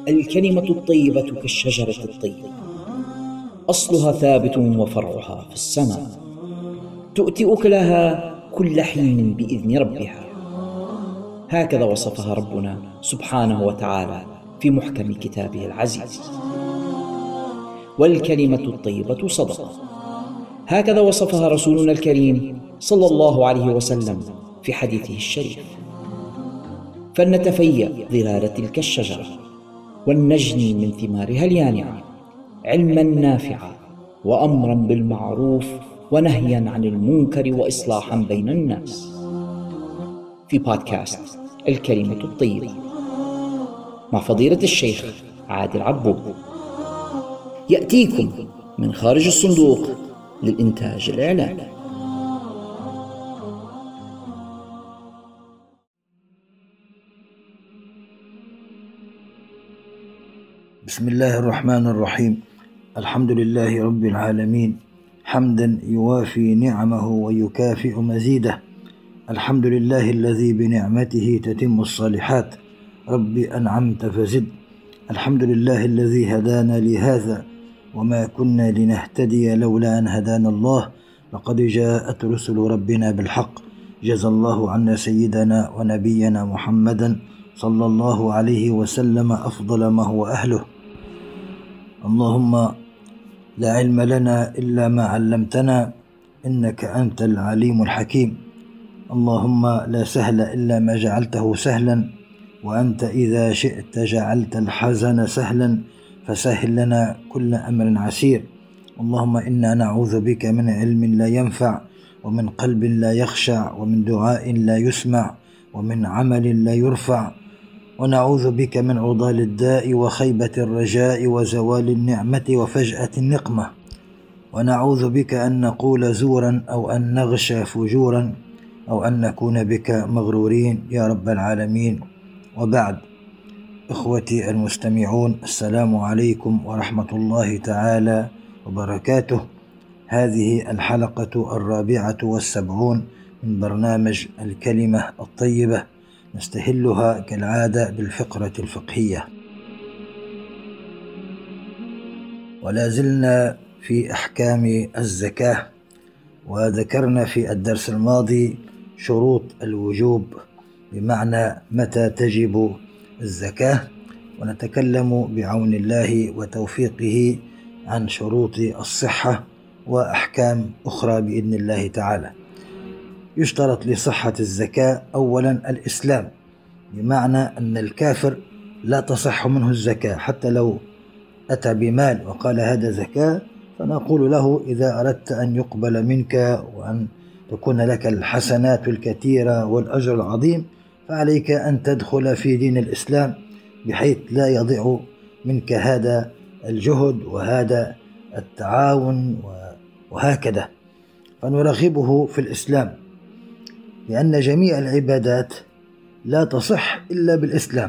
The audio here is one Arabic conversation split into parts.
الكلمة الطيبة كالشجرة الطيبة، أصلها ثابت وفرعها في السماء، تؤتي أكلها كل حين بإذن ربها. هكذا وصفها ربنا سبحانه وتعالى في محكم كتابه العزيز. والكلمة الطيبة صدقة، هكذا وصفها رسولنا الكريم صلى الله عليه وسلم في حديثه الشريف. فلنتفيأ ظلال تلك الشجرة ولنجني من ثمارها اليانعة علما نافعا وأمرا بالمعروف ونهيا عن المنكر وإصلاحا بين الناس. في بودكاست الكلمة الطيبة مع فضيلة الشيخ عادل عبود، يأتيكم من خارج الصندوق للإنتاج الإعلامي. بسم الله الرحمن الرحيم. الحمد لله رب العالمين، حمدا يوافي نعمه ويكافئ مزيده. الحمد لله الذي بنعمته تتم الصالحات، رب أنعمت فزد. الحمد لله الذي هدانا لهذا وما كنا لنهتدي لولا أن هدانا الله، لقد جاءت رسل ربنا بالحق. جزى الله عنا سيدنا ونبينا محمدا صلى الله عليه وسلم أفضل ما هو أهله. اللهم لا علم لنا إلا ما علمتنا إنك أنت العليم الحكيم. اللهم لا سهل إلا ما جعلته سهلا، وأنت إذا شئت جعلت الحزن سهلا، فسهل لنا كل أمر عسير. اللهم إنا نعوذ بك من علم لا ينفع، ومن قلب لا يخشع، ومن دعاء لا يسمع، ومن عمل لا يرفع، ونعوذ بك من عضال الداء وخيبة الرجاء وزوال النعمة وفجأة النقمة، ونعوذ بك أن نقول زورا أو أن نغشى فجورا أو أن نكون بك مغرورين يا رب العالمين. وبعد، إخوتي المستمعون، السلام عليكم ورحمة الله تعالى وبركاته. هذه الحلقة 74 من برنامج الكلمة الطيبة، نستهلها كالعادة بالفقرة الفقهية، ولا زلنا في أحكام الزكاة. وذكرنا في الدرس الماضي شروط الوجوب، بمعنى متى تجب الزكاة، ونتكلم بعون الله وتوفيقه عن شروط الصحة وأحكام أخرى بإذن الله تعالى. يشترط لصحة الزكاة أولا الإسلام، بمعنى أن الكافر لا تصح منه الزكاة، حتى لو أتى بمال وقال هذا زكاة، فنقول له إذا أردت أن يقبل منك وأن تكون لك الحسنات الكثيرة والأجر العظيم، فعليك أن تدخل في دين الإسلام، بحيث لا يضيع منك هذا الجهد وهذا التعاون وهكذا. فنرغبه في الإسلام، لأن جميع العبادات لا تصح إلا بالإسلام،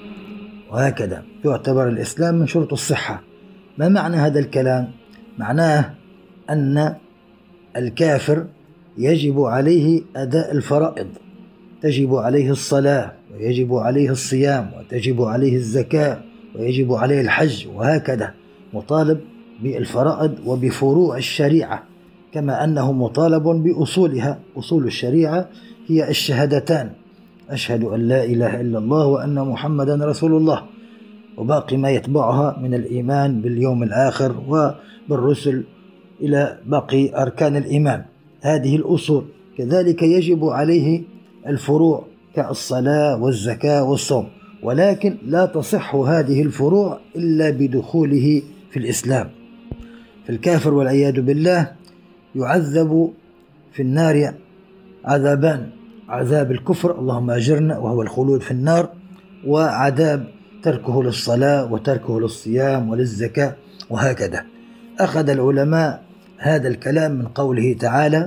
وهكذا يعتبر الإسلام من شروط الصحة. ما معنى هذا الكلام؟ معناه أن الكافر يجب عليه أداء الفرائض، تجب عليه الصلاة، ويجب عليه الصيام، وتجب عليه الزكاة، ويجب عليه الحج، وهكذا مطالب بالفرائض وبفروع الشريعة، كما أنه مطالب بأصولها. أصول الشريعة هي الشهادتان: أشهد أن لا إله إلا الله وأن محمدا رسول الله، وباقي ما يتبعها من الإيمان باليوم الآخر وبالرسل إلى باقي أركان الإيمان. هذه الأصول. كذلك يجب عليه الفروع كالصلاة والزكاة والصوم، ولكن لا تصح هذه الفروع إلا بدخوله في الإسلام. فالكافر والعياذ بالله يعذب في النار عذابان: عذاب الكفر، اللهم أجرنا، وهو الخلود في النار، وعذاب تركه للصلاة وتركه للصيام وللزكاة، وهكذا. أخذ العلماء هذا الكلام من قوله تعالى: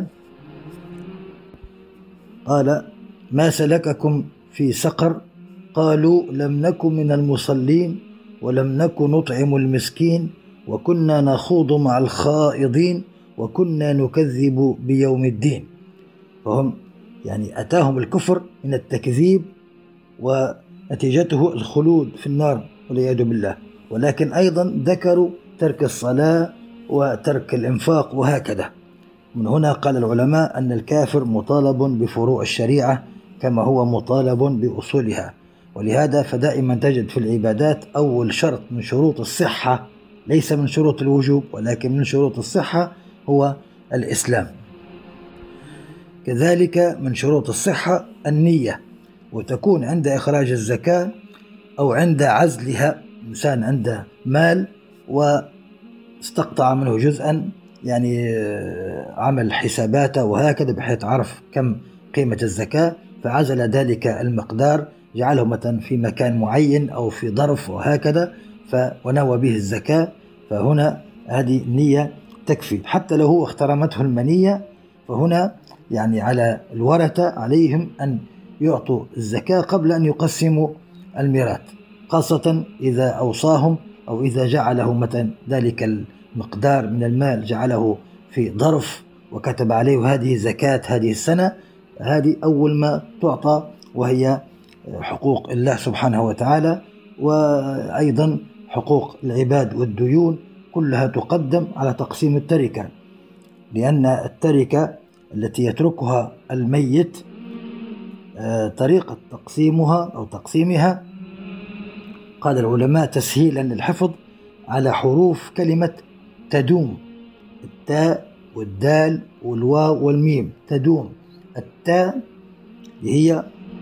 قال: ما سلككم في سقر؟ قالوا لم نكن من المصلين ولم نكن نطعم المسكين وكنا نخوض مع الخائضين وكنا نكذب بيوم الدين. فهم أتاهم الكفر من التكذيب ونتيجته الخلود في النار والعياذ بالله. ولكن أيضا ذكروا ترك الصلاة وترك الإنفاق وهكذا. من هنا قال العلماء أن الكافر مطالب بفروع الشريعة كما هو مطالب بأصولها. ولهذا فدائما تجد في العبادات أول شرط من شروط الصحة، ليس من شروط الوجوب ولكن من شروط الصحة، هو الإسلام. كذلك من شروط الصحة النية، وتكون عند إخراج الزكاة أو عند عزلها. إنسان عنده مال واستقطع منه جزءا، يعني عمل حساباته وهكذا بحيث عرف كم قيمة الزكاة، فعزل ذلك المقدار، جعله مثلا في مكان معين أو في ظرف وهكذا، ونوى به الزكاة، فهنا هذه النية تكفي. حتى لو هو اخترمته المنية، فهنا يعني على الورثة عليهم أن يعطوا الزكاة قبل أن يقسموا الميراث، خاصة إذا أوصاهم أو إذا جعله مثلا ذلك المقدار من المال جعله في ظرف وكتب عليه هذه زكاة هذه السنة. هذه أول ما تعطى، وهي حقوق الله سبحانه وتعالى، وأيضا حقوق العباد والديون كلها تقدم على تقسيم التركة، لأن التركة التي يتركها الميت طريقة تقسيمها أو تقسيمها، قال العلماء تسهيلا للحفظ على حروف كلمة تدوم، التاء والدال والواو والميم. تدوم، التاء هي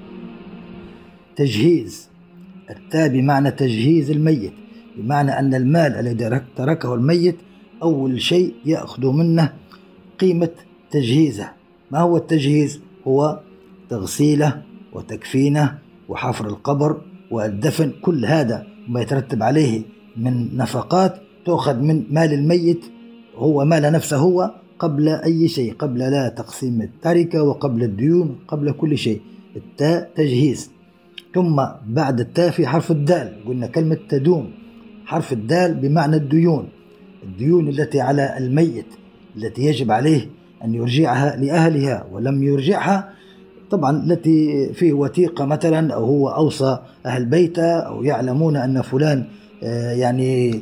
تجهيز، التاء بمعنى تجهيز الميت، بمعنى أن المال الذي تركه الميت أول شيء يأخذ منه قيمة تجهيزه. ما هو التجهيز؟ هو تغسيله وتكفينه وحفر القبر والدفن، كل هذا ما يترتب عليه من نفقات تأخذ من مال الميت، هو مال نفسه هو، قبل أي شيء، قبل لا تقسيم التركة وقبل الديون، قبل كل شيء. التاء تجهيز. ثم بعد التاء في حرف الدال، قلنا كلمة تدوم، حرف الدال بمعنى الديون، الديون التي على الميت التي يجب عليه أن يرجعها لأهلها ولم يرجعها، طبعا التي فيه وثيقة مثلا، أو هو أوصى أهل بيته، أو يعلمون أن فلان يعني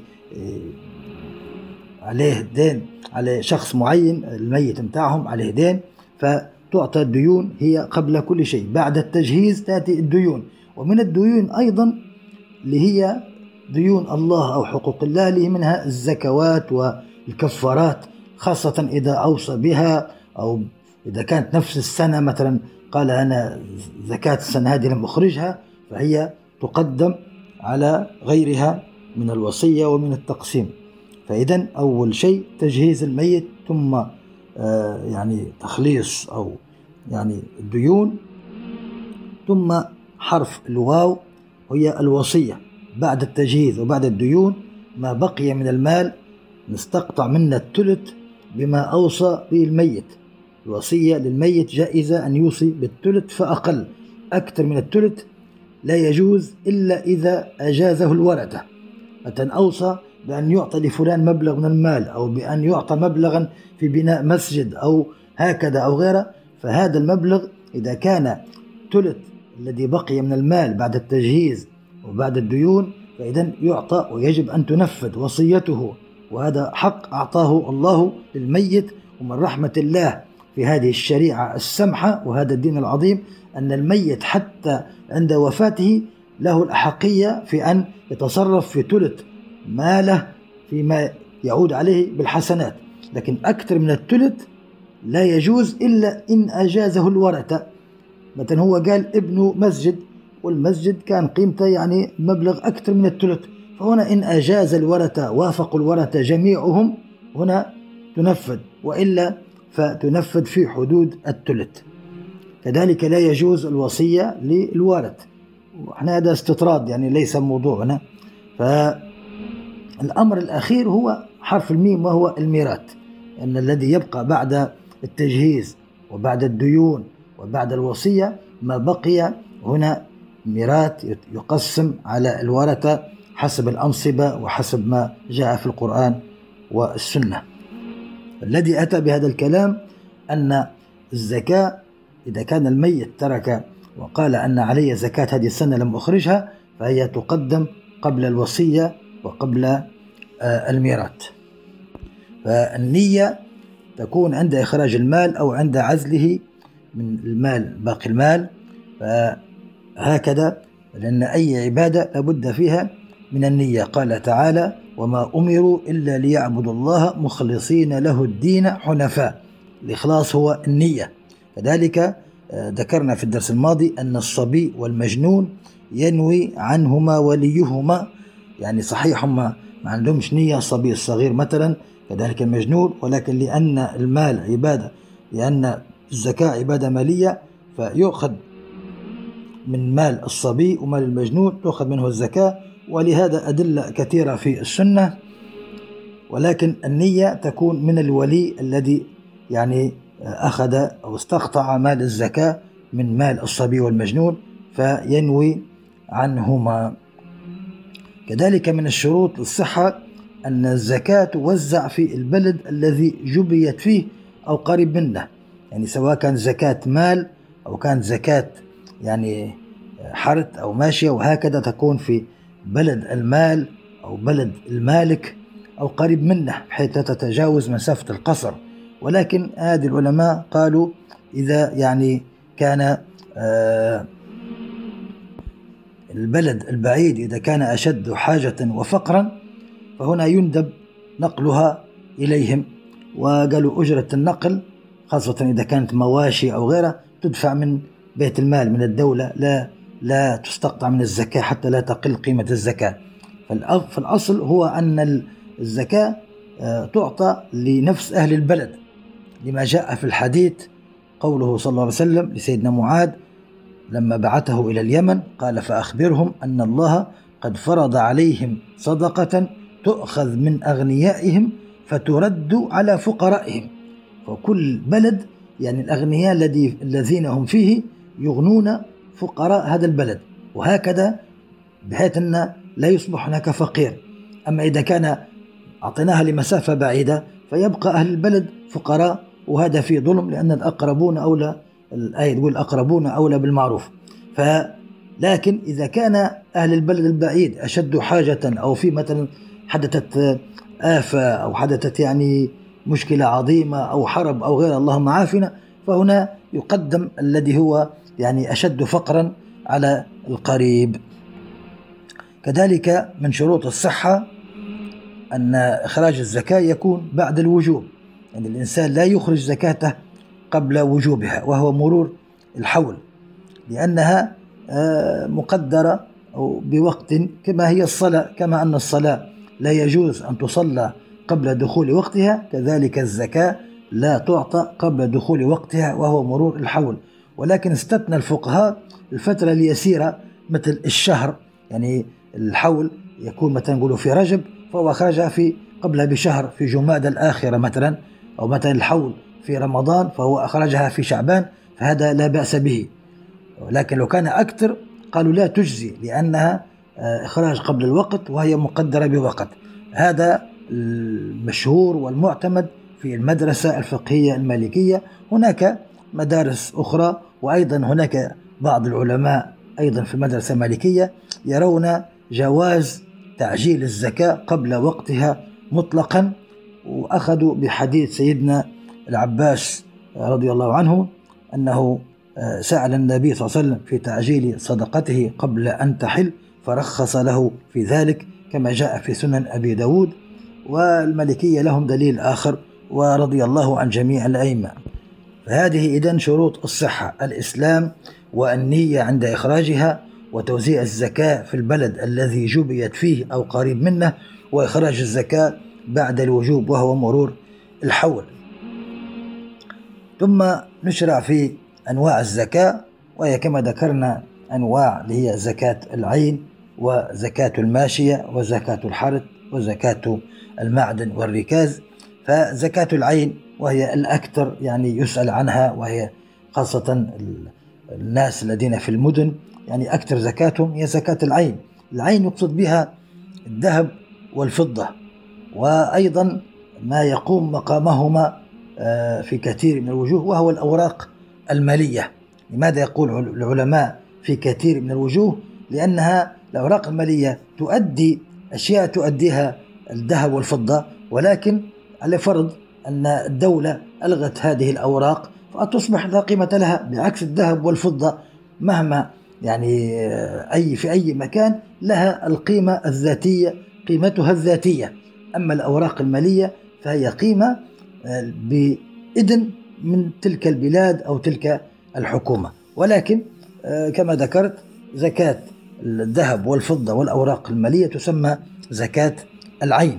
عليه دين على شخص معين، الميت متاعهم عليه دين، فتعطى الديون هي قبل كل شيء. بعد التجهيز تأتي الديون، ومن الديون أيضا اللي هي ديون الله أو حقوق الله، اللي منها الزكوات والكفارات، خاصة إذا أوصى بها، أو إذا كانت نفس السنة مثلا قال أنا زكاة السنة هذه لم أخرجها، فهي تقدم على غيرها من الوصية ومن التقسيم. فإذن أول شيء تجهيز الميت، ثم يعني تخليص أو يعني الديون، ثم حرف الواو هي الوصية. بعد التجهيز وبعد الديون ما بقي من المال نستقطع منه الثلث بما أوصى به الميت. الوصية للميت جائزة أن يوصي بالثلث فأقل، أكثر من الثلث لا يجوز إلا إذا أجازه الورثة. مثلا أوصى بأن يعطى لفلان مبلغ من المال، أو بأن يعطى مبلغا في بناء مسجد أو هكذا أو غيره، فهذا المبلغ إذا كان ثلث الذي بقي من المال بعد التجهيز وبعد الديون، فإذن يعطى ويجب أن تنفذ وصيته، وهذا حق أعطاه الله للميت. ومن رحمة الله في هذه الشريعة السمحة وهذا الدين العظيم أن الميت حتى عند وفاته له الأحقية في أن يتصرف في ثلث ماله فيما يعود عليه بالحسنات، لكن أكثر من الثلث لا يجوز إلا إن أجازه الورثة. مثلا هو قال ابن مسجد، والمسجد كان قيمته يعني مبلغ أكثر من الثلث، فهنا إن أجاز الورثة وافقوا الورثة جميعهم هنا تنفذ، وإلا فتنفذ في حدود الثلث. كذلك لا يجوز الوصية للوارث، وإحنا هذا استطراد يعني ليس موضوعنا. فالأمر الأخير هو حرف الميم وهو الميراث، أن الذي يبقى بعد التجهيز وبعد الديون وبعد الوصية ما بقي هنا ميراث يقسم على الورثة حسب الأنصبة وحسب ما جاء في القرآن والسنة. الذي أتى بهذا الكلام أن الزكاة إذا كان الميت ترك وقال أن علي زكاة هذه السنة لم أخرجها، فهي تقدم قبل الوصية وقبل الميراث. فالنية تكون عند إخراج المال أو عند عزله من المال باقي المال، فهكذا، لأن أي عبادة لابد فيها من النية. قال تعالى: وما أمروا إلا ليعبدوا الله مخلصين له الدين حنفاء. الإخلاص هو النية. كذلك ذكرنا في الدرس الماضي أن الصبي والمجنون ينوي عنهما وليهما، يعني صحيح هم ما عندهمش نية، الصبي الصغير مثلا كذلك المجنون، ولكن لأن المال عبادة، لأن الزكاة عبادة مالية، فيؤخذ من مال الصبي ومال المجنون تؤخذ منه الزكاة، ولهذا أدلة كثيرة في السنة. ولكن النية تكون من الولي الذي يعني أخذ أو استقطع مال الزكاة من مال الصبي والمجنون فينوي عنهما. كذلك من الشروط الصحة أن الزكاة توزع في البلد الذي جبيت فيه أو قريب منه، يعني سواء كان زكاة مال أو كان زكاة يعني حرث أو ماشية، وهكذا تكون في بلد المال أو بلد المالك أو قريب منه بحيث لا تتجاوز مسافة القصر. ولكن هذه العلماء قالوا إذا يعني كان البلد البعيد إذا كان أشد حاجة وفقرا فهنا يندب نقلها إليهم، وقالوا أجرة النقل خاصة إذا كانت مواشي أو غيرها تدفع من بيت المال من الدولة، لا تستقطع من الزكاة حتى لا تقل قيمة الزكاة. فالأصل هو أن الزكاة تعطى لنفس أهل البلد، لما جاء في الحديث قوله صلى الله عليه وسلم لسيدنا معاذ لما بعثه إلى اليمن قال: فأخبرهم أن الله قد فرض عليهم صدقة تؤخذ من أغنيائهم فترد على فقرائهم. وكل بلد يعني الأغنياء الذين هم فيه يغنون فقراء هذا البلد، وهكذا بحيث أن لا يصبح هناك فقير. أما إذا كان أعطيناها لمسافة بعيدة فيبقى أهل البلد فقراء، وهذا فيه ظلم، لأن الأقربون أولى، الآية تقول الأقربون أولى بالمعروف. لكن إذا كان أهل البلد البعيد أشد حاجة، أو في مثلا حدثت آفة أو حدثت يعني مشكلة عظيمة أو حرب أو غير، اللهم عافنا، فهنا يقدم الذي هو يعني أشد فقرا على القريب. كذلك من شروط الصحة أن إخراج الزكاة يكون بعد الوجوب، يعني الإنسان لا يخرج زكاته قبل وجوبها وهو مرور الحول، لأنها مقدرة بوقت كما هي الصلاة، كما أن الصلاة لا يجوز أن تصلى قبل دخول وقتها، كذلك الزكاة لا تعطى قبل دخول وقتها وهو مرور الحول. ولكن استثنى الفقهاء الفترة اليسيرة مثل الشهر، يعني الحول يكون مثلا نقولوا في رجب فهو أخرجها في قبلها بشهر في جمادى الآخرة مثلا، أو مثلا الحول في رمضان فهو أخرجها في شعبان، فهذا لا بأس به. لكن لو كان أكثر قالوا لا تجزي، لأنها إخراج قبل الوقت وهي مقدرة بوقت. هذا المشهور والمعتمد في المدرسة الفقهية المالكية. هناك مدارس أخرى، وأيضا هناك بعض العلماء أيضا في المدرسة المالكية يرون جواز تعجيل الزكاة قبل وقتها مطلقا، وأخذوا بحديث سيدنا العباس رضي الله عنه أنه سأل النبي صلى الله عليه وسلم في تعجيل صدقته قبل أن تحل فرخص له في ذلك، كما جاء في سنن أبي داود. والمالكية لهم دليل آخر، ورضي الله عن جميع الأئمة. فهذه إذن شروط الصحة: الإسلام والنية عند إخراجها، وتوزيع الزكاة في البلد الذي جبيت فيه أو قريب منه، وإخراج الزكاة بعد الوجوب وهو مرور الحول. ثم نشرع في أنواع الزكاة، وهي كما ذكرنا أنواع اللي هي زكاة العين وزكاة الماشية وزكاة الحرث وزكاة المعدن والركاز. فزكاة العين وهي الأكثر يعني يسأل عنها، وهي خاصة الناس الذين في المدن يعني أكثر زكاتهم هي زكاة العين. العين يقصد بها الذهب والفضة، وأيضا ما يقوم مقامهما في كثير من الوجوه وهو الأوراق المالية. لماذا يقول العلماء في كثير من الوجوه؟ لأنها الأوراق المالية تؤدي أشياء تؤديها الذهب والفضة، ولكن على فرض أن الدولة ألغت هذه الأوراق فتصبح لا قيمة لها، بعكس الذهب والفضة مهما يعني في أي مكان لها القيمة الذاتية، قيمتها الذاتية. أما الأوراق المالية فهي قيمة بإذن من تلك البلاد أو تلك الحكومة. ولكن كما ذكرت زكاة الذهب والفضة والأوراق المالية تسمى زكاة العين.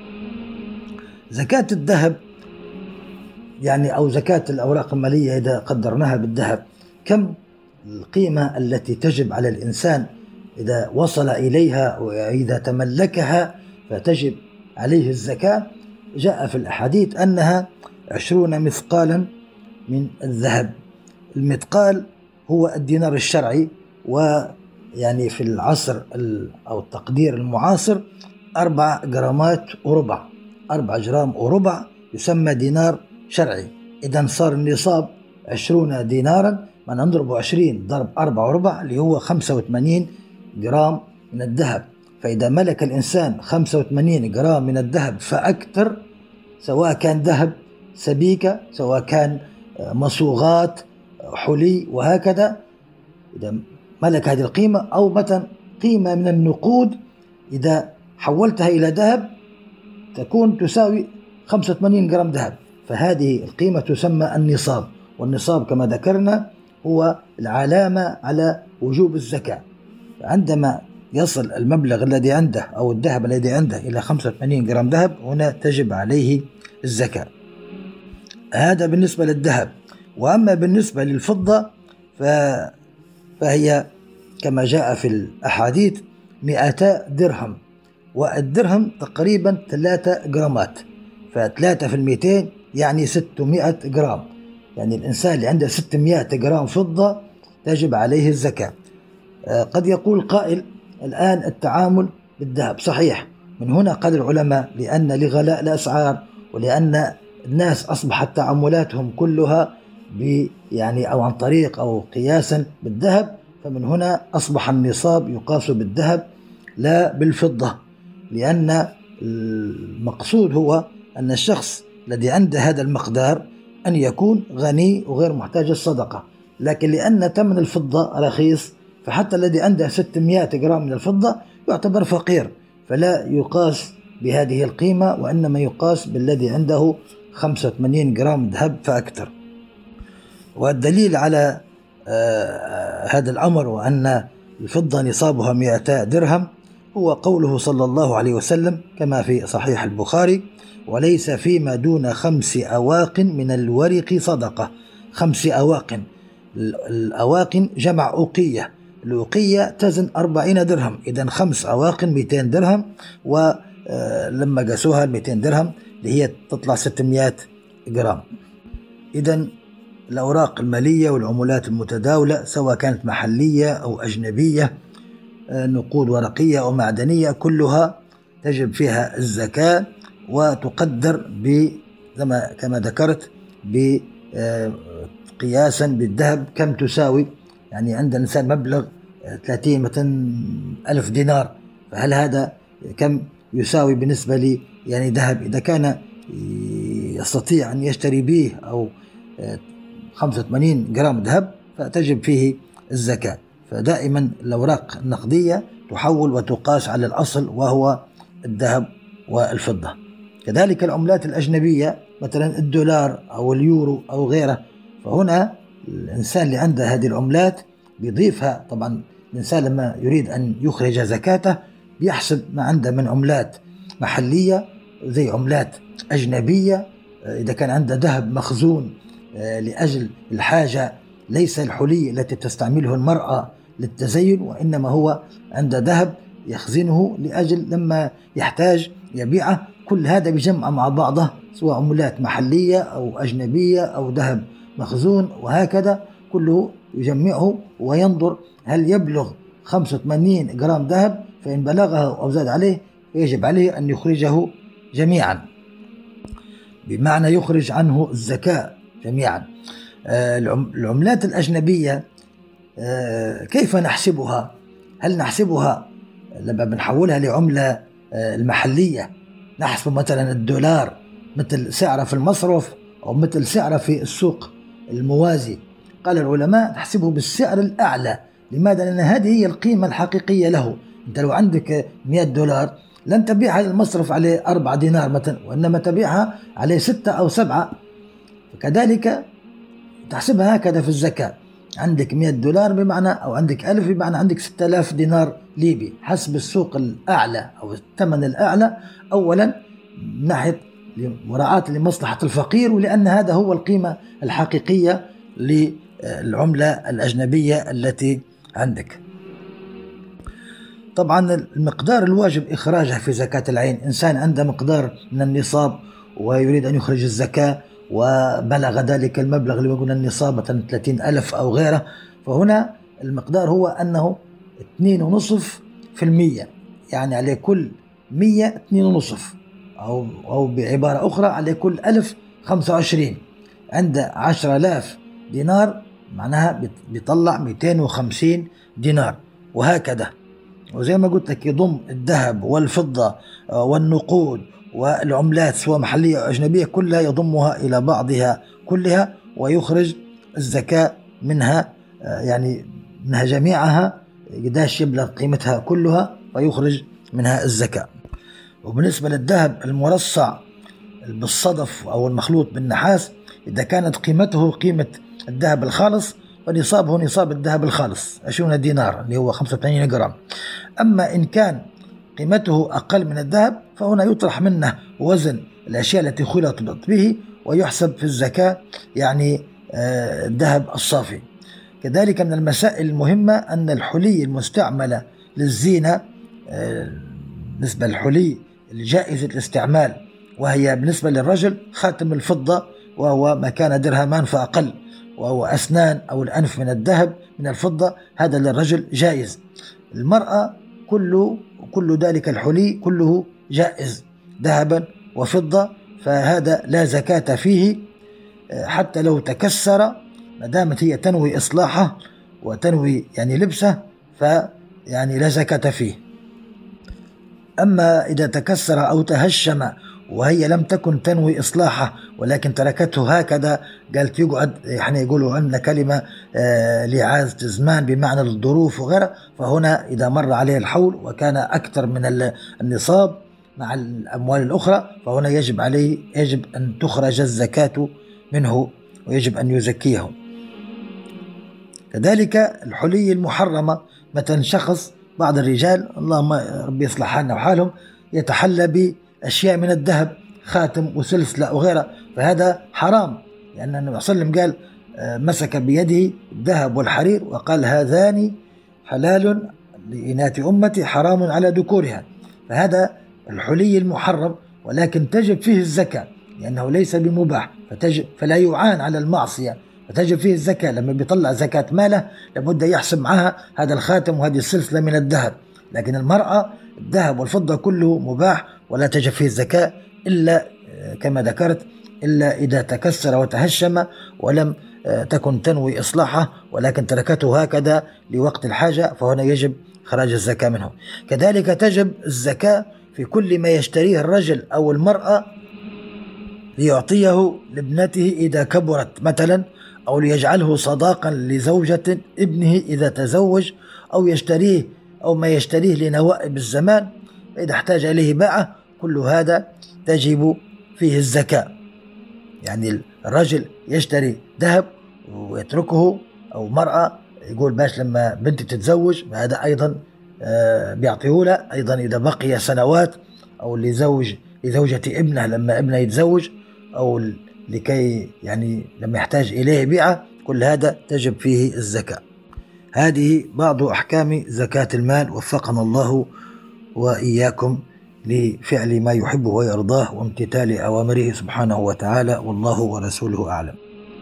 زكاة الذهب يعني أو زكاة الأوراق المالية إذا قدرناها بالذهب، كم القيمة التي تجب على الإنسان إذا وصل إليها وإذا تملكها فتجب عليه الزكاة؟ جاء في الأحاديث أنها 20 مثقالا من الذهب. المثقال هو الدينار الشرعي، ويعني في العصر أو التقدير المعاصر 4 جرامات وربع، 4 جرام وربع يسمى دينار شرعي. إذا صار النصاب 20 دينارا، ما نضرب 20 ضرب 4 وربع اللي هو 85 جرام من الذهب. فإذا ملك الإنسان 85 جرام من الذهب فأكثر، سواء كان ذهب سبيكة سواء كان مصوغات حلي وهكذا، إذا ملك هذه القيمة، أو مثلا قيمة من النقود إذا حولتها إلى ذهب تكون تساوي 85 جرام ذهب، فهذه القيمة تسمى النصاب. والنصاب كما ذكرنا هو العلامة على وجوب الزكاة. عندما يصل المبلغ الذي عنده أو الذهب الذي عنده إلى 85 جرام ذهب هنا تجب عليه الزكاة. هذا بالنسبة للذهب. وأما بالنسبة للفضة فهي كما جاء في الأحاديث 200 درهم، والدرهم تقريبا 3 جرامات، ف3 في 200 يعني 600 جرام. يعني الإنسان اللي عنده 600 جرام فضة تجب عليه الزكاة. قد يقول قائل الآن التعامل بالذهب صحيح، من هنا قال العلماء لأن لغلاء الأسعار ولأن الناس أصبحت تعاملاتهم كلها يعني أو عن طريق أو قياسا بالذهب، فمن هنا أصبح النصاب يقاس بالذهب لا بالفضة، لأن المقصود هو أن الشخص الذي عنده هذا المقدار أن يكون غني وغير محتاج الصدقة. لكن لأن ثمن الفضة رخيص فحتى الذي عنده 600 جرام من الفضة يعتبر فقير، فلا يقاس بهذه القيمة، وإنما يقاس بالذي عنده 85 جرام ذهب فأكثر. والدليل على هذا الأمر وأن الفضة نصابها 200 درهم هو قوله صلى الله عليه وسلم كما في صحيح البخاري: وليس فيما دون 5 أواق من الورق صدقة. 5 أواق، الأواق جمع أوقية، الأوقية تزن 40 درهم، إذن 5 أواق 200 درهم، ولما قاسوها 200 درهم اللي هي تطلع 600 جرام. إذن الأوراق المالية والعملات المتداولة سواء كانت محلية أو أجنبية، نقود ورقية أو معدنية، كلها تجب فيها الزكاة، وتقدر كما ذكرت قياسا بالذهب كم تساوي. يعني عند الإنسان مبلغ 30 مثلا 1000 دينار، فهل هذا كم يساوي بالنسبة لي يعني ذهب؟ إذا كان يستطيع أن يشتري به أو 85 جرام ذهب فتجب فيه الزكاة. فدائما الأوراق النقدية تحول وتقاس على الأصل وهو الذهب والفضة. كذلك العملات الأجنبية مثلا الدولار أو اليورو أو غيره، فهنا الإنسان اللي عنده هذه العملات بيضيفها. طبعا الإنسان لما يريد أن يخرج زكاته بيحسب ما عنده من عملات محلية زي عملات أجنبية. إذا كان عنده ذهب مخزون لأجل الحاجة، ليس الحلي التي تستعمله المرأة للتزين، وإنما هو عنده ذهب يخزنه لأجل لما يحتاج يبيعه. كل هذا بجمع مع بعضه، سواء عملات محلية أو أجنبية أو ذهب مخزون، وهكذا كله يجمعه وينظر هل يبلغ 85 جرام ذهب، فإن بلغه أو زاد عليه يجب عليه أن يخرجه جميعا، بمعنى يخرج عنه الزكاة جميعا. العملات الأجنبية كيف نحسبها؟ هل نحسبها لما بنحولها لعملة المحلية، نحسب مثلا الدولار مثل سعره في المصرف أو مثل سعره في السوق الموازي، قال العلماء تحسبه بالسعر الأعلى. لماذا؟ لأن هذه هي القيمة الحقيقية له. أنت لو عندك $100 لن تبيعها للمصرف عليه 4 دينار مثلا، وإنما تبيعها عليه 6 أو 7. فكذلك تحسبها هكذا في الزكاة، عندك $100 بمعنى، أو عندك 1000 بمعنى عندك 6000 دينار ليبي حسب السوق الأعلى أو الثمن الأعلى، أولا من ناحية مراعاة لمصلحة الفقير، ولأن هذا هو القيمة الحقيقية للعملة الأجنبية التي عندك. طبعا المقدار الواجب إخراجه في زكاة العين، إنسان عنده مقدار من النصاب ويريد أن يخرج الزكاة وبلغ ذلك المبلغ اللي يقول النصاب مثلا 30,000 أو غيره، فهنا المقدار هو أنه 2.5%، يعني على كل 100 2.5، أو بعبارة أخرى على كل 1000 25. عنده 10,000 دينار معناها بيطلع 250 دينار، وهكذا. وزي ما قلت لك يضم الذهب والفضة والنقود والعملات سواء محلية أو أجنبية كلها، يضمها إلى بعضها كلها ويخرج الزكاة منها، يعني منها جميعها قداش يبلغ قيمتها كلها ويخرج منها الزكاة. وبالنسبة للذهب المرصع بالصدف أو المخلوط بالنحاس، إذا كانت قيمته قيمة الذهب الخالص ونصابه نصاب الذهب الخالص 20 دينار اللي هو 85 جرام. أما إن كان قيمته أقل من الذهب فهنا يطرح منه وزن الأشياء التي خلطت به ويحسب في الزكاة، يعني الذهب الصافي. كذلك من المسائل المهمة أن الحلي المستعملة للزينة، بالنسبة للحلي الجائزة الاستعمال، وهي بالنسبة للرجل خاتم الفضة وهو ما كان درهمان فأقل، وهو أسنان أو الأنف من الذهب من الفضة، هذا للرجل جائز. المرأة كل ذلك الحلي كله جائز ذهبا وفضة، فهذا لا زكاة فيه حتى لو تكسر، ما دامت هي تنوي إصلاحه وتنوي يعني لبسه فيعني لا زكاة فيه. أما إذا تكسر أو تهشم وهي لم تكن تنوي إصلاحه ولكن تركته هكذا، قالت يقعد، يعني يقولوا عندنا كلمة لعازة الزمان بمعنى الظروف وغيرها، فهنا إذا مر عليه الحول وكان أكثر من النصاب مع الأموال الأخرى فهنا يجب أن تخرج الزكاة منه ويجب أن يزكيه. كذلك الحلي المحرمة، مثلا شخص بعض الرجال اللهم ربي يصلح حالنا وحالهم يتحلى بأشياء من الذهب، خاتم وسلسلة وغيرها، فهذا حرام، لأن النبي صلى الله عليه وسلم قال مسك بيده الذهب والحرير وقال هذان حلال لإناث أمتي حرام على ذكورها. فهذا الحلي المحرم، ولكن تجب فيه الزكاة لأنه ليس بمباح، فلا يعان على المعصية، فتجب فيه الزكاة. لما بيطلع زكاة ماله لابد يحسب معها هذا الخاتم وهذه السلسلة من الذهب. لكن المرأة الذهب والفضة كله مباح ولا تجب فيه الزكاة إلا كما ذكرت، إلا إذا تكسر وتهشم ولم تكن تنوي إصلاحه ولكن تركته هكذا لوقت الحاجة، فهنا يجب خراج الزكاة منه. كذلك تجب الزكاة في كل ما يشتريه الرجل أو المرأة ليعطيه لابنته إذا كبرت مثلا، أو ليجعله صداقا لزوجة ابنه إذا تزوج، أو يشتريه أو ما يشتريه لنوائب الزمان إذا احتاج إليه باعه، كل هذا تجب فيه الزكاة. يعني الرجل يشتري ذهب ويتركه، أو مرأة يقول باش لما بنتي تتزوج، هذا أيضا بيعطيه له أيضا إذا بقي سنوات، أو لزوجة ابنه لما ابنه يتزوج، أو لكي يعني لما يحتاج إليه بيعه، كل هذا تجب فيه الزكاة. هذه بعض أحكام زكاة المال، وفقنا الله وإياكم لفعل ما يحبه ويرضاه وامتثال أوامره سبحانه وتعالى، والله ورسوله أعلم.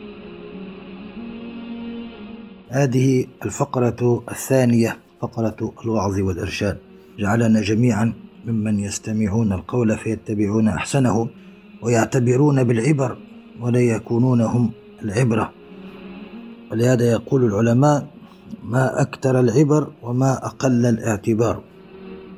هذه الفقرة الثانية، فقرة الوعظ والإرشاد. جعلنا جميعا ممن يستمعون القول فيتبعون أحسنه ويعتبرون بالعبر ولا يكونون هم العبرة. ولهذا يقول العلماء: ما أكثر العبر وما أقل الاعتبار.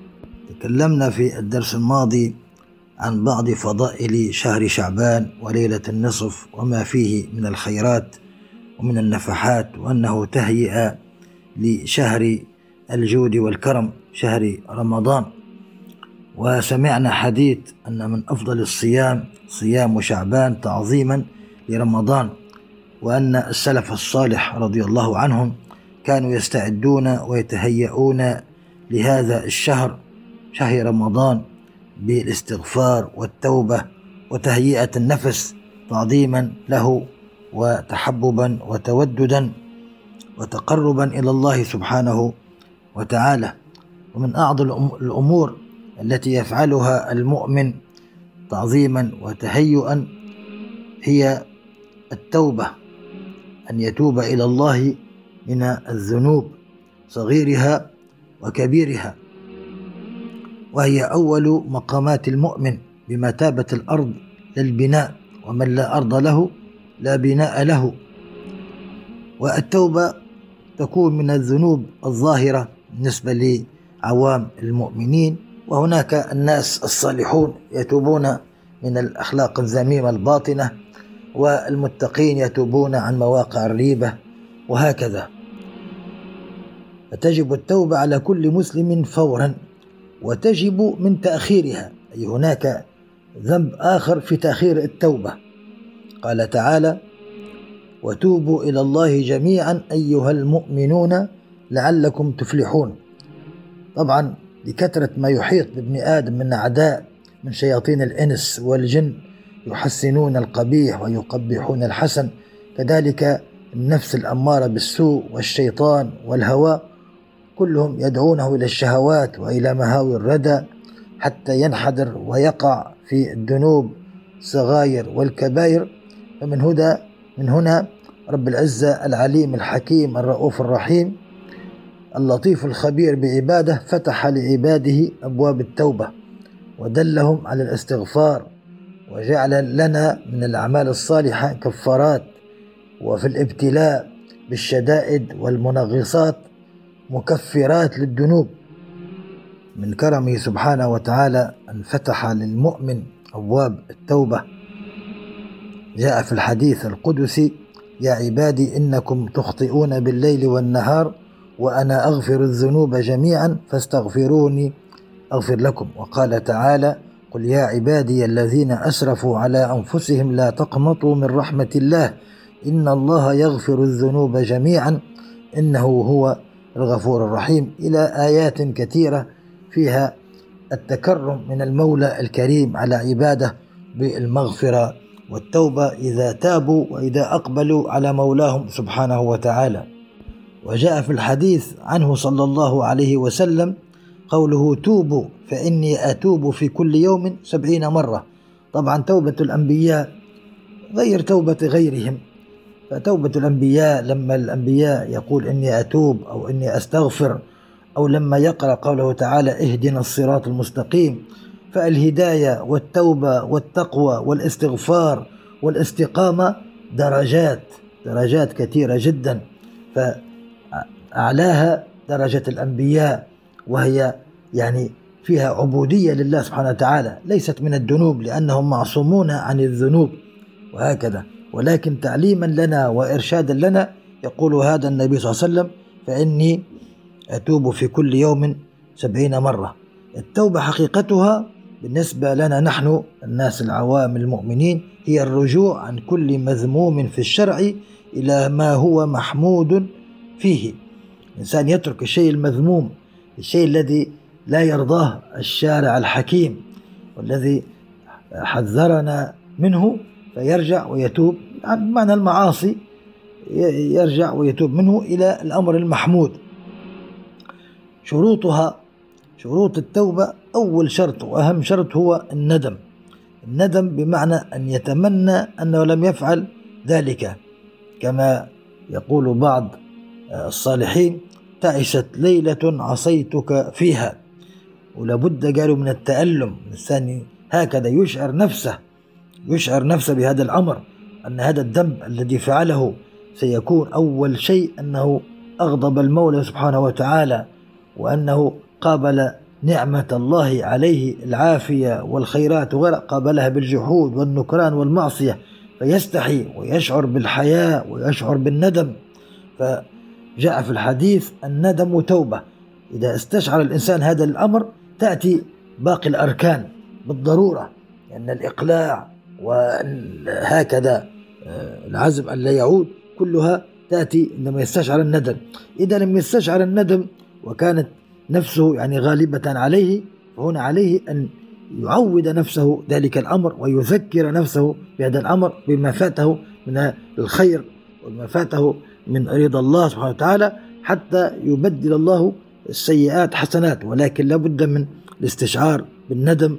تكلمنا في الدرس الماضي عن بعض فضائل شهر شعبان وليلة النصف وما فيه من الخيرات ومن النفحات، وأنه تهيئة لشهر الجود والكرم شهر رمضان. وسمعنا حديث أن من أفضل الصيام صيام شعبان تعظيما لرمضان، وأن السلف الصالح رضي الله عنهم كانوا يستعدون ويتهيئون لهذا الشهر شهر رمضان بالاستغفار والتوبة وتهيئة النفس تعظيما له وتحببا وتوددا وتقربا إلى الله سبحانه وتعالى. ومن أعظم الأمور التي يفعلها المؤمن تعظيما وتهيئا هي التوبة، أن يتوب إلى الله من الذنوب صغيرها وكبيرها، وهي أول مقامات المؤمن بمثابة الأرض للبناء، ومن لا أرض له لا بناء له. والتوبة تكون من الذنوب الظاهرة بالنسبة لعوام المؤمنين، وهناك الناس الصالحون يتوبون من الأخلاق الذميمة الباطنة، والمتقين يتوبون عن مواقع الريبة، وهكذا. فتجب التوبة على كل مسلم فورا، وتجب من تأخيرها، أي هناك ذنب آخر في تأخير التوبة. قال تعالى: وتوبوا إلى الله جميعا أيها المؤمنون لعلكم تفلحون. طبعا لكثرة ما يحيط بابن آدم من أعداء من شياطين الإنس والجن يحسنون القبيح ويقبحون الحسن، كذلك النفس الأمارة بالسوء والشيطان والهوى، كلهم يدعونه إلى الشهوات وإلى مهاوي الردى حتى ينحدر ويقع في الذنوب الصغائر والكبائر. من هنا رب العزة العليم الحكيم الرؤوف الرحيم اللطيف الخبير بعباده فتح لعباده أبواب التوبة ودلهم على الاستغفار، وجعل لنا من الأعمال الصالحة كفارات، وفي الابتلاء بالشدائد والمنغصات مكفرات للذنوب. من كرمه سبحانه وتعالى أن فتح للمؤمن أبواب التوبة. جاء في الحديث القدسي: يا عبادي إنكم تخطئون بالليل والنهار وأنا أغفر الذنوب جميعا فاستغفروني أغفر لكم. وقال تعالى: قل يا عبادي الذين أسرفوا على أنفسهم لا تقنطوا من رحمة الله إن الله يغفر الذنوب جميعا إنه هو الغفور الرحيم، إلى آيات كثيرة فيها التكرم من المولى الكريم على عباده بالمغفرة والتوبة إذا تابوا وإذا أقبلوا على مولاهم سبحانه وتعالى. وجاء في الحديث عنه صلى الله عليه وسلم قوله: توبوا فإني أتوب في كل يوم 70 مرة. طبعا توبة الأنبياء غير توبة غيرهم، فتوبة الأنبياء لما الأنبياء يقول إني أتوب أو إني أستغفر، أو لما يقرأ قوله تعالى: اهدنا الصراط المستقيم، فالهداية والتوبة والتقوى والاستغفار والاستقامة درجات كثيرة جدا، فأعلاها درجة الأنبياء، وهي يعني فيها عبودية لله سبحانه وتعالى، ليست من الذنوب لأنهم معصومون عن الذنوب وهكذا، ولكن تعليما لنا وإرشادا لنا يقول هذا النبي صلى الله عليه وسلم: فإني أتوب في كل يوم 70 مرة. التوبة حقيقتها بالنسبة لنا نحن الناس العوام المؤمنين هي الرجوع عن كل مذموم في الشرع إلى ما هو محمود فيه. الإنسان يترك الشيء المذموم، الشيء الذي لا يرضاه الشارع الحكيم والذي حذرنا منه، فيرجع ويتوب عن معنى المعاصي، يرجع ويتوب منه إلى الأمر المحمود. شروط التوبة: أول شرط وأهم شرط هو الندم. الندم بمعنى أن يتمنى أنه لم يفعل ذلك، كما يقول بعض الصالحين: تعست ليلة عصيتك فيها. ولابد قالوا من التألم، الإنسان هكذا يشعر نفسه بهذا الأمر، أن هذا الذنب الذي فعله سيكون أول شيء أنه أغضب المولى سبحانه وتعالى، وأنه قابل نعمة الله عليه العافية والخيرات وغيرها قابلها بالجحود والنكران والمعصية، فيستحي ويشعر بالحياء ويشعر بالندم. فجاء في الحديث الندم توبة. إذا استشعر الإنسان هذا الأمر تأتي باقي الأركان بالضرورة، لأن الإقلاع وهكذا العزم أن لا يعود كلها تأتي عندما يستشعر الندم. إذا لم يستشعر الندم وكانت نفسه يعني غالبة عليه، فهنا عليه أن يعود نفسه ذلك الأمر ويذكر نفسه بهذا الأمر بما فاته من الخير وما فاته من رضا الله سبحانه وتعالى، حتى يبدل الله السيئات حسنات. ولكن لابد من الاستشعار بالندم.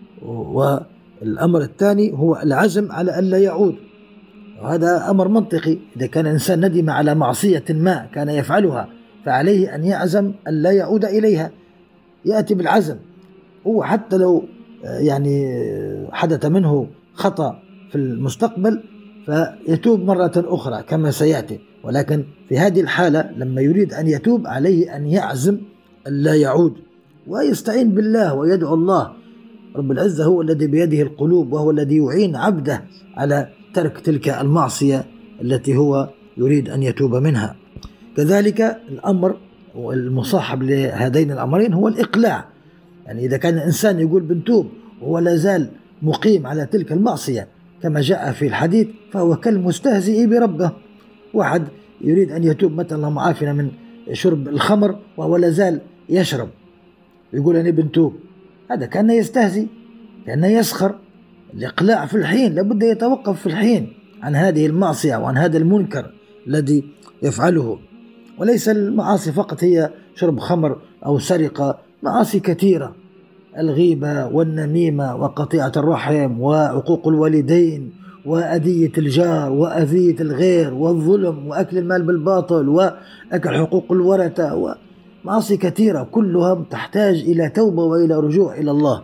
والأمر الثاني هو العزم على ألا يعود، وهذا أمر منطقي. إذا كان الإنسان ندم على معصية ما كان يفعلها فعليه أن يعزم أن لا يعود إليها، يأتي بالعزم. هو حتى لو يعني حدث منه خطأ في المستقبل فيتوب مرة أخرى كما سيأتي، ولكن في هذه الحالة لما يريد أن يتوب عليه أن يعزم أن لا يعود، ويستعين بالله ويدعو الله. رب العزة هو الذي بيده القلوب، وهو الذي يعين عبده على ترك تلك المعصية التي هو يريد أن يتوب منها. كذلك الأمر المصاحب لهذين الأمرين هو الإقلاع. يعني إذا كان الإنسان يقول بنتوب وهو لا زال مقيم على تلك المعصية كما جاء في الحديث فهو كالمستهزئ بربه. واحد يريد أن يتوب مثلا معافنا من شرب الخمر وهو لا زال يشرب، يقول أنا بنتوب، هذا كان يستهزئ، كان يسخر. الإقلاع في الحين لابد يتوقف في الحين عن هذه المعصية وعن هذا المنكر الذي يفعله. وليس المعاصي فقط هي شرب خمر أو سرقة، معاصي كثيرة، الغيبة والنميمة وقطيعة الرحم وعقوق الوالدين وأذية الجار وأذية الغير والظلم وأكل المال بالباطل وأكل حقوق الورثة، ومعاصي كثيرة كلها تحتاج إلى توبة وإلى رجوع إلى الله.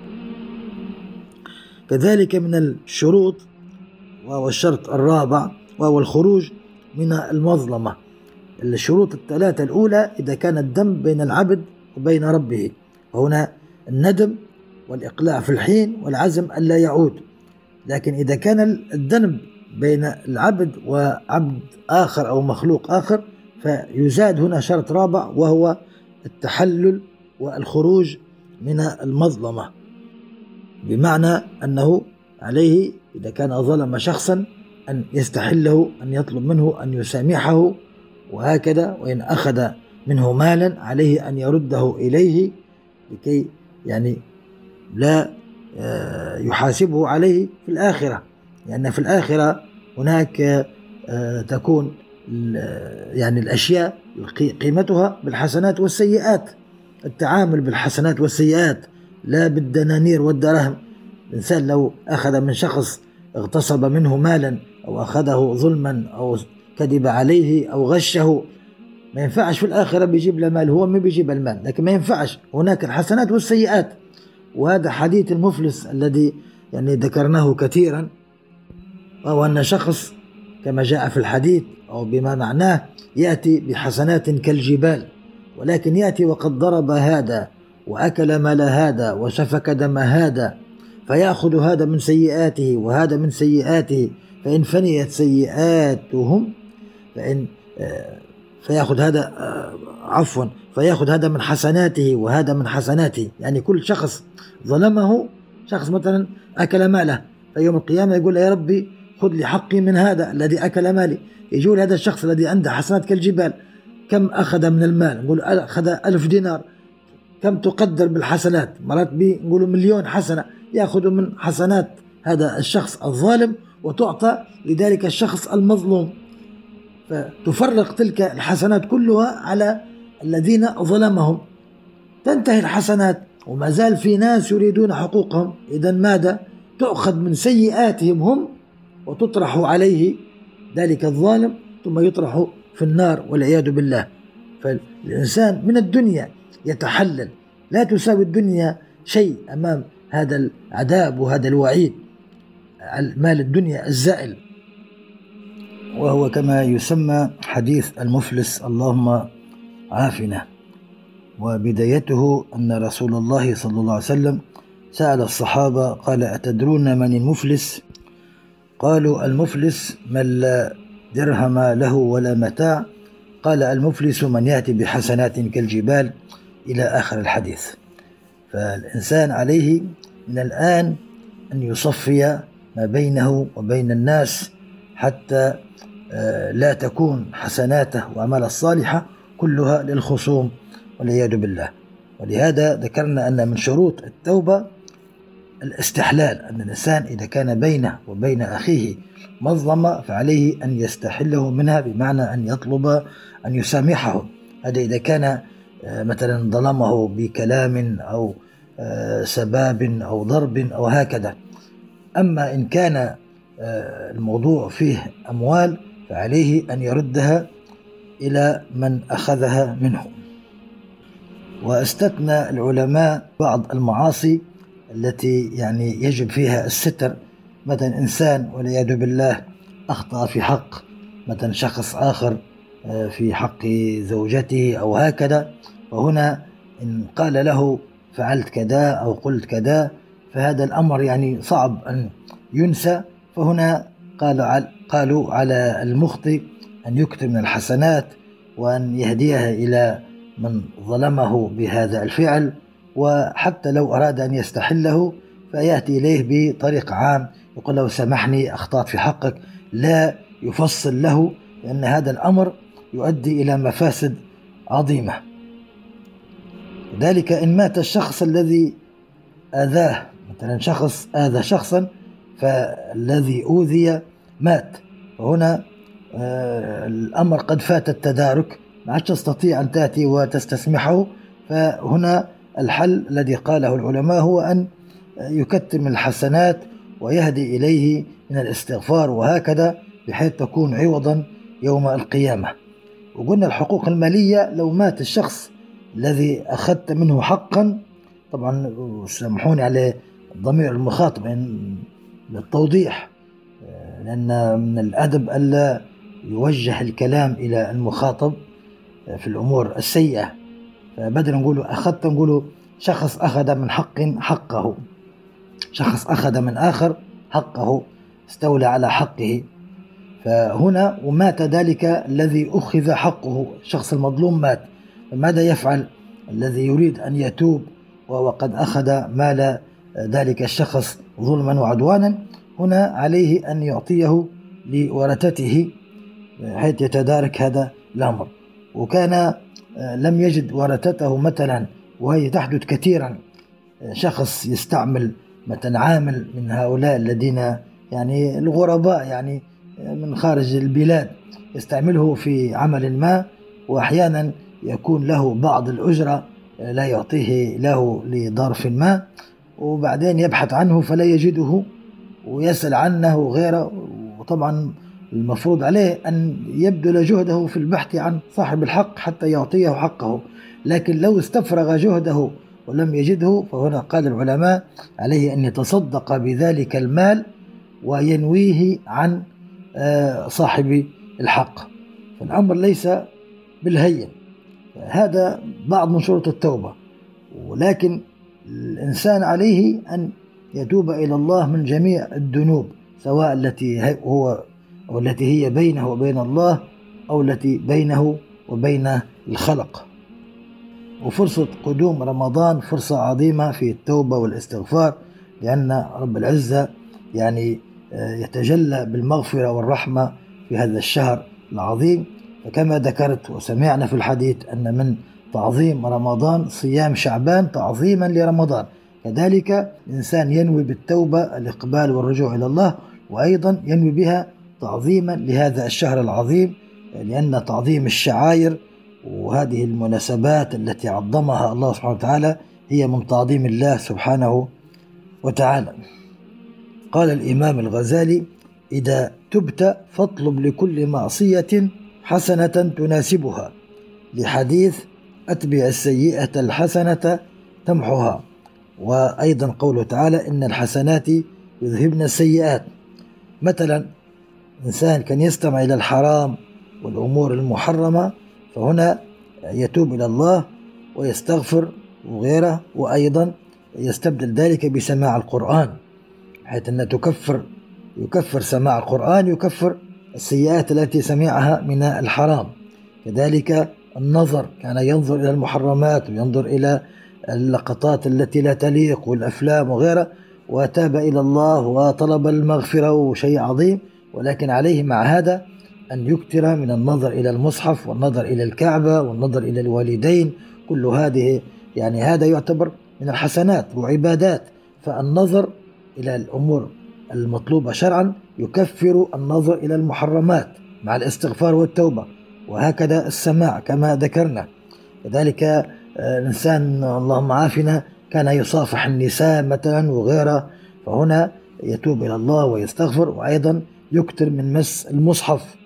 كذلك من الشروط وهو الشرط الرابع وهو الخروج من المظلمة. الشروط الثلاثة الأولى إذا كان الذنب بين العبد وبين ربه، وهنا الندم والإقلاع في الحين والعزم ألا يعود. لكن إذا كان الذنب بين العبد وعبد آخر أو مخلوق آخر فيزاد هنا شرط رابع وهو التحلل والخروج من المظلمة، بمعنى أنه عليه إذا كان ظلم شخصا أن يستحله، أن يطلب منه أن يسامحه وهكذا، وإن أخذ منه مالا عليه أن يرده إليه لكي يعني لا يحاسبه عليه في الآخرة، لأن في الآخرة هناك تكون يعني الأشياء قيمتها بالحسنات والسيئات، التعامل بالحسنات والسيئات لا بالدنانير والدراهم. الإنسان لو أخذ من شخص اغتصب منه مالا أو أخذه ظلما أو كذب عليه أو غشه، ما ينفعش في الآخرة بيجيب له مال، هو ما بيجيب المال، لكن ما ينفعش، هناك الحسنات والسيئات. وهذا حديث المفلس الذي يعني ذكرناه كثيرا، وهو أن شخص كما جاء في الحديث أو بما معناه يأتي بحسنات كالجبال، ولكن يأتي وقد ضرب هذا وأكل مال هذا وسفك دم هذا، فيأخذ هذا من سيئاته وهذا من سيئاته، فإن فنيت سيئاتهم فيأخذ هذا فيأخذ هذا من حسناته وهذا من حسناته. يعني كل شخص ظلمه، شخص مثلا أكل ماله، فيوم القيامة يقول يا ربي خذ لي حقي من هذا الذي أكل مالي. يقول هذا الشخص الذي عنده حسنات كالجبال كم أخذ من المال؟ نقول أخذ 1000 دينار. كم تقدر بالحسنات؟ مرات نقولوا 1,000,000 حسنة يأخذ من حسنات هذا الشخص الظالم وتعطى لذلك الشخص المظلوم، فتفرق تلك الحسنات كلها على الذين ظلمهم، تنتهي الحسنات وما زال في ناس يريدون حقوقهم. إذا ماذا؟ تأخذ من سيئاتهم هم وتطرح عليه ذلك الظالم ثم يطرح في النار والعياذ بالله. فالإنسان من الدنيا يتحلل، لا تساوي الدنيا شيء أمام هذا العذاب وهذا الوعيد، مال الدنيا الزائل، وهو كما يسمى حديث المفلس اللهم عافنا. وبدايته أن رسول الله صلى الله عليه وسلم سأل الصحابة قال: أتدرون من المفلس؟ قالوا: المفلس من لا درهم له ولا متاع. قال: المفلس من يأتي بحسنات كالجبال، إلى آخر الحديث. فالإنسان عليه من الآن أن يصفي ما بينه وبين الناس حتى لا تكون حسناته وأعماله الصالحة كلها للخصوم والعياذ بالله. ولهذا ذكرنا أن من شروط التوبة الاستحلال، أن الإنسان إذا كان بينه وبين أخيه مظلمة فعليه أن يستحله منها، بمعنى أن يطلب أن يسامحه. هذا إذا كان مثلا ظلمه بكلام أو سباب أو ضرب أو هكذا. أما إن كان الموضوع فيه أموال فعليه أن يردها إلى من أخذها منه. واستثنى العلماء بعض المعاصي التي يعني يجب فيها الستر. مثلا إنسان والعياذ بالله أخطأ في حق مثلا شخص آخر، في حق زوجته أو هكذا، وهنا إن قال له فعلت كذا أو قلت كذا فهذا الأمر يعني صعب أن ينسى، فهنا قالوا على المخطئ أن يكتب من الحسنات وأن يهديها إلى من ظلمه بهذا الفعل، وحتى لو أراد أن يستحله فيأتي إليه بطريق عام يقول له: سامحني أخطأت في حقك، لا يفصل له، لأن هذا الأمر يؤدي إلى مفاسد عظيمة. ذلك إن مات الشخص الذي آذاه، مثلا شخص آذى شخصا فالذي أوذي مات، وهنا الأمر قد فات التدارك، ما عادش تستطيع أن تأتي وتستسمحه. فهنا الحل الذي قاله العلماء هو أن يكتم من الحسنات ويهدي إليه من الاستغفار وهكذا، بحيث تكون عوضا يوم القيامة. وقلنا الحقوق المالية، لو مات الشخص الذي أخذت منه حقا، طبعا سامحوني على ضمير المخاطب للتوضيح، لأن من الأدب ألا يوجه الكلام إلى المخاطب في الأمور السيئة. فبدل نقوله أخذت نقوله شخص أخذ من حقه، شخص أخذ من آخر حقه، استولى على حقه. فهنا ومات ذلك الذي أخذ حقه، الشخص المظلوم مات، فماذا يفعل الذي يريد أن يتوب وقد أخذ مال ذلك الشخص ظلما وعدوانا؟ هنا عليه أن يعطيه لورثته حيث يتدارك هذا الأمر. وكان لم يجد ورثته مثلا، وهي تحدث كثيرا، شخص يستعمل مثلا عامل من هؤلاء الذين يعني الغرباء يعني من خارج البلاد، يستعمله في عمل ما، وأحيانا يكون له بعض الأجرة لا يعطيه له لظرف ما، وبعدين يبحث عنه فلا يجده ويسأل عنه غيره. وطبعا المفروض عليه أن يبذل جهده في البحث عن صاحب الحق حتى يعطيه حقه، لكن لو استفرغ جهده ولم يجده فهنا قال العلماء عليه أن يتصدق بذلك المال وينويه عن صاحب الحق. فالأمر ليس بالهين، هذا بعض من شروط التوبة. ولكن الإنسان عليه أن يتوب إلى الله من جميع الذنوب، سواء التي هو أو التي هي بينه وبين الله أو التي بينه وبين الخلق. وفرصة قدوم رمضان فرصة عظيمة في التوبة والاستغفار، لأن رب العزة يعني يتجلى بالمغفرة والرحمة في هذا الشهر العظيم. فكما ذكرت وسمعنا في الحديث أن من تعظيم رمضان صيام شعبان تعظيما لرمضان، كذلك الإنسان ينوي بالتوبة الإقبال والرجوع إلى الله، وأيضا ينوي بها تعظيما لهذا الشهر العظيم، لأن تعظيم الشعائر وهذه المناسبات التي عظمها الله سبحانه وتعالى هي من تعظيم الله سبحانه وتعالى. قال الإمام الغزالي: إذا تبت فاطلب لكل معصية حسنة تناسبها، لحديث أتبع السيئة الحسنة تمحها. وأيضا قوله تعالى: إن الحسنات يذهبن السيئات. مثلا إنسان كان يستمع إلى الحرام والأمور المحرمة، فهنا يتوب إلى الله ويستغفر وغيره، وأيضا يستبدل ذلك بسماع القرآن، حيث أن يكفر سماع القرآن، يكفر السيئات التي سمعها من الحرام. كذلك النظر، كان ينظر إلى المحرمات وينظر إلى اللقطات التي لا تليق والأفلام وغيرها، وتاب إلى الله وطلب المغفرة، وشيء عظيم. ولكن عليه مع هذا أن يكثر من النظر إلى المصحف والنظر إلى الكعبة والنظر إلى الوالدين. كل هذه يعني هذا يعتبر من الحسنات وعبادات. فالنظر إلى الأمور المطلوبة شرعا يكفر النظر إلى المحرمات مع الاستغفار والتوبة. وهكذا السماع كما ذكرنا. كذلك الإنسان اللهم عافنا كان يصافح النساء مثلا وغيرها، فهنا يتوب إلى الله ويستغفر، وأيضا يكثر من مس المصحف،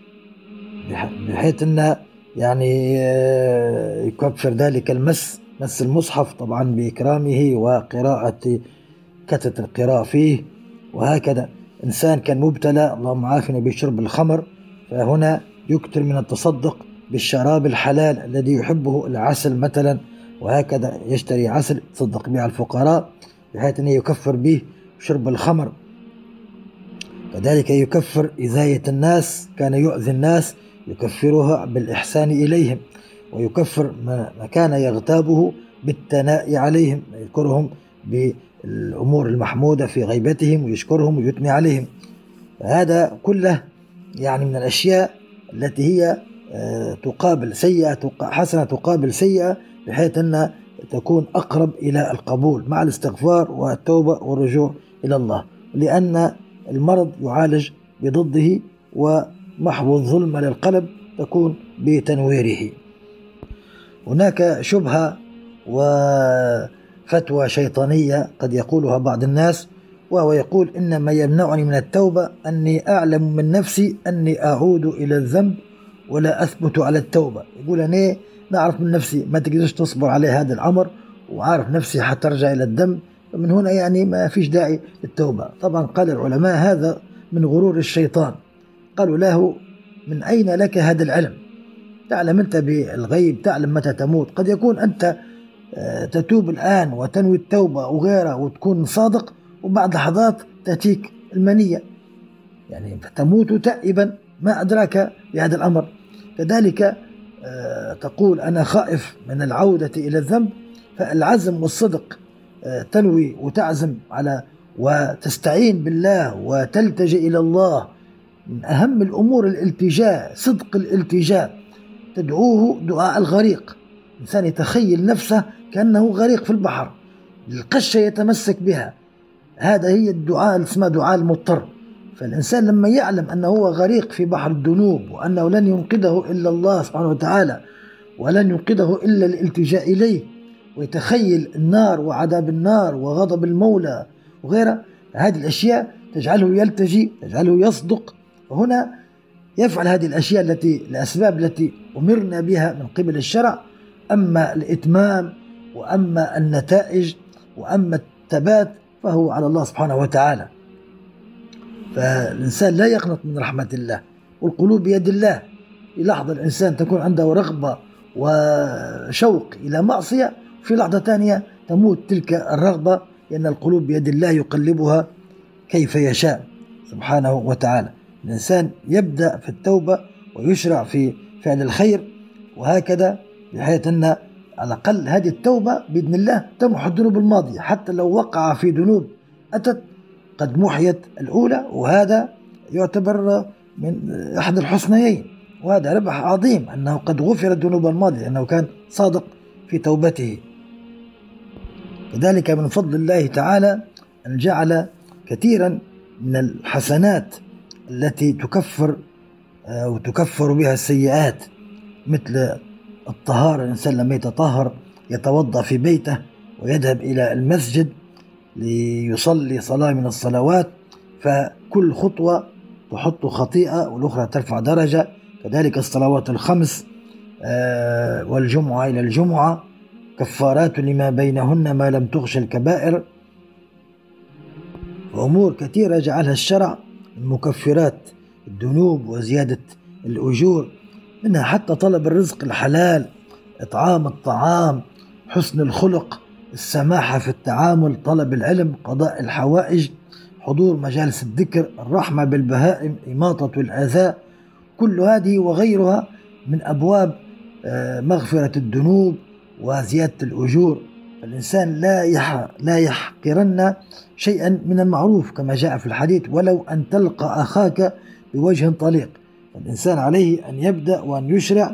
بحيث أن يعني يكفر ذلك مس المصحف طبعا بإكرامه وقراءة كثرة القراءة فيه. وهكذا إنسان كان مبتلى اللهم عافنا بشرب الخمر، فهنا يكثر من التصدق بالشراب الحلال الذي يحبه، العسل مثلا، وهكذا يشتري عسل يتصدق به على الفقراء، بحيث أنه يكفر به شرب الخمر. كذلك يكفر إذاية الناس، كان يؤذي الناس يكفرها بالإحسان إليهم، ويكفر ما كان يغتابه بالثناء عليهم، يذكرهم بالأمور المحمودة في غيبتهم ويشكرهم ويثني عليهم. هذا كله يعني من الأشياء التي هي تقابل سيئة، حسنة تقابل سيئة، بحيث أن تكون أقرب إلى القبول مع الاستغفار والتوبة والرجوع إلى الله، لأن المرض يعالج بضده، ومحو الظلم للقلب تكون بتنويره. هناك شبهة وفتوى شيطانية قد يقولها بعض الناس، وهو يقول إنما يمنعني من التوبة أني أعلم من نفسي أني أعود إلى الذنب ولا أثبت على التوبة. يقول أنا نعرف من نفسي ما تقدرش تصبر على هذا الأمر، وعارف نفسي حترجع إلى الذنب، فمن هنا يعني ما فيش داعي للتوبة. طبعا قال العلماء هذا من غرور الشيطان. قالوا له من أين لك هذا العلم؟ تعلم أنت بالغيب، تعلم متى تموت. قد يكون أنت تتوب الآن وتنوي التوبة وغيرها وتكون صادق، وبعد لحظات تأتيك المنية، يعني تموت تائبا، ما أدراك بهذا الأمر. كذلك تقول أنا خائف من العودة إلى الذنب، فالعزم والصدق، تنوي وتعزم على وتستعين بالله وتلتجئ إلى الله. من أهم الأمور الالتجاء، صدق الالتجاء، تدعوه دعاء الغريق. إنسان يتخيل نفسه كأنه غريق في البحر، القشة يتمسك بها، هذا هي الدعاء اسمه دعاء المضطر. فالإنسان لما يعلم أنه هو غريق في بحر الذنوب، وأنه لن ينقذه إلا الله سبحانه وتعالى، ولن ينقذه إلا الالتجاء إليه، ويتخيل النار وعذاب النار وغضب المولى وغيره، هذه الأشياء تجعله يلتجي، تجعله يصدق. وهنا يفعل هذه الأشياء الأسباب التي أمرنا بها من قبل الشرع. أما الإتمام وأما النتائج وأما الثبات فهو على الله سبحانه وتعالى. فالإنسان لا يقنط من رحمة الله، والقلوب بيد الله. في لحظة الإنسان تكون عنده رغبة وشوق إلى معصية، في لحظة ثانية تموت تلك الرغبة، لأن القلوب بيد الله يقلبها كيف يشاء سبحانه وتعالى. الإنسان يبدأ في التوبة ويشرع في فعل الخير، وهكذا بحيث أن على الأقل هذه التوبة بإذن الله تمحو الذنوب الماضية، حتى لو وقع في ذنوب أتت قد محيت الأولى، وهذا يعتبر من أحد الحسنيين، وهذا ربح عظيم أنه قد غفر الذنوب الماضية لأنه كان صادق في توبته. كذلك من فضل الله تعالى أن جعل كثيرا من الحسنات التي تكفر بها السيئات، مثل الطهارة. الإنسان لما يتطهر يتوضأ في بيته ويذهب إلى المسجد ليصلي صلاة من الصلوات، فكل خطوة تحط خطيئة والأخرى ترفع درجة. كذلك الصلوات الخمس والجمعة إلى الجمعة كفارات لما بينهن ما لم تغش الكبائر. وأمور كثيرة جعلها الشرع من مكفرات الذنوب وزيادة الأجور، منها حتى طلب الرزق الحلال، إطعام الطعام، حسن الخلق، السماحة في التعامل، طلب العلم، قضاء الحوائج، حضور مجالس الذكر، الرحمة بالبهائم، إماطة الأذى. كل هذه وغيرها من أبواب مغفرة الذنوب وزيادة الأجور. الإنسان لا يحقرن شيئا من المعروف كما جاء في الحديث، ولو أن تلقى أخاك بوجه طليق. الإنسان عليه أن يبدأ وأن يشرع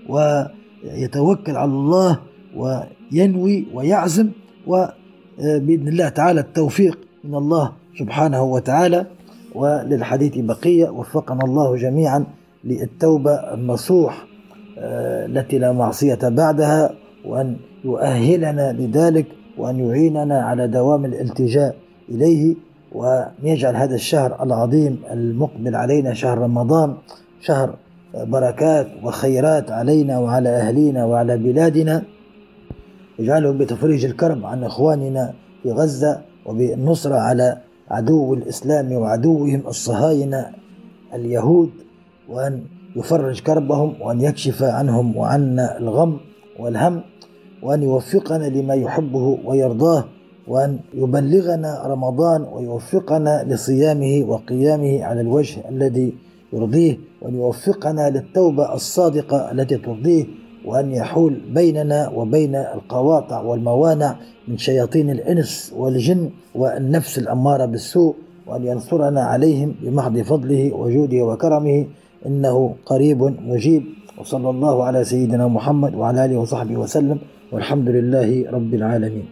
ويتوكل على الله وينوي ويعزم، وبإذن الله تعالى التوفيق من الله سبحانه وتعالى. وللحديث بقية، وفقنا الله جميعا للتوبة النصوح التي لا معصية بعدها، وأن يؤهلنا لذلك، وأن يعيننا على دوام الالتجاء إليه، وأن يجعل هذا الشهر العظيم المقبل علينا شهر رمضان شهر بركات وخيرات علينا وعلى أهلينا وعلى بلادنا. يجعله بتفريج الكرب عن إخواننا في غزة، وبالنصرة على عدو الإسلام وعدوهم الصهاينة اليهود، وأن يفرج كربهم، وأن يكشف عنهم وعنا الغم والهم، وأن يوفقنا لما يحبه ويرضاه، وأن يبلغنا رمضان ويوفقنا لصيامه وقيامه على الوجه الذي يرضيه، وأن يوفقنا للتوبة الصادقة التي ترضيه، وأن يحول بيننا وبين القواطع والموانع من شياطين الإنس والجن والنفس الأمارة بالسوء، وأن ينصرنا عليهم بمحض فضله وجوده وكرمه، إنه قريب مجيب. وصلى الله على سيدنا محمد وعلى آله وصحبه وسلم، والحمد لله رب العالمين.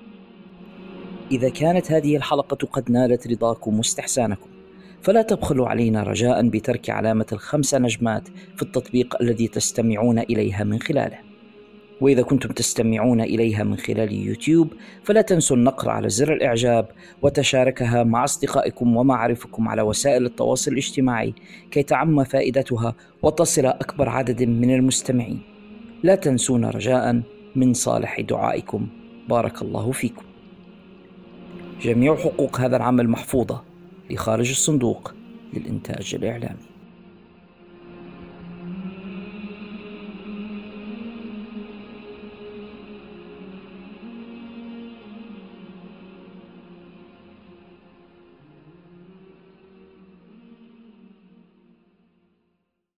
إذا كانت هذه الحلقة قد نالت رضاكم واستحسانكم، فلا تبخلوا علينا رجاء بترك علامة ال5 نجمات في التطبيق الذي تستمعون إليها من خلاله. وإذا كنتم تستمعون إليها من خلال يوتيوب، فلا تنسوا النقر على زر الإعجاب وتشاركها مع أصدقائكم ومعارفكم على وسائل التواصل الاجتماعي كي تعم فائدتها وتصل أكبر عدد من المستمعين. لا تنسونا رجاء من صالح دعائكم. بارك الله فيكم. جميع حقوق هذا العمل محفوظة لخارج الصندوق للإنتاج الإعلامي.